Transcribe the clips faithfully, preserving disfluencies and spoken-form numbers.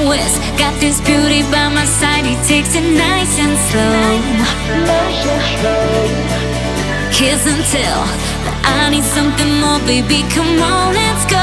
west. Got this beauty by my side, he takes it nice and slow. Kiss and tell that I need something more, baby. Come on, let's go.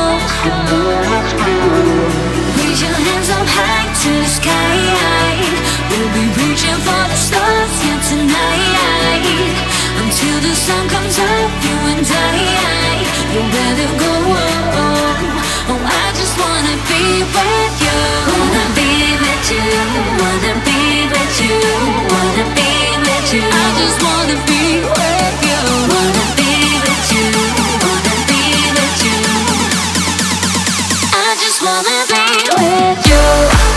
Raise your hands up high to the sky. We'll be reaching for the stars here tonight. Until the sun comes up, you and I, you better go. Oh, I just wanna be with you. Wanna be with you. Wanna be with you. Wanna be with you. I just wanna be with you. Wanna be with you. Wanna be with you. I just wanna be with you.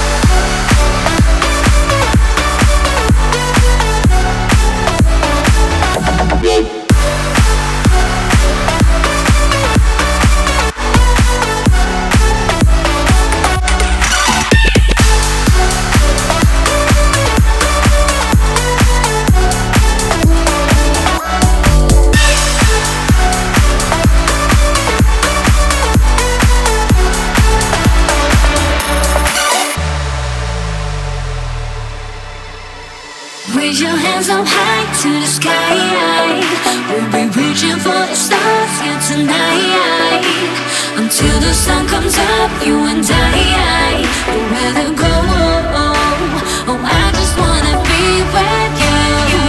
Raise your hands up high to the sky. We'll be reaching for the stars here tonight. Until the sun comes up, you and I, you better go. Oh, I just wanna be with you.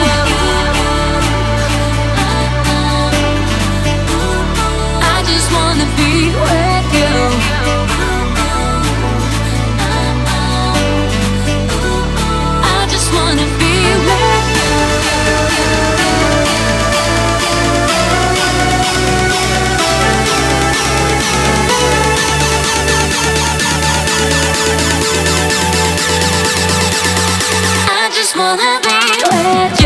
I just wanna be with you. I just wanna be. I just wanna be with you.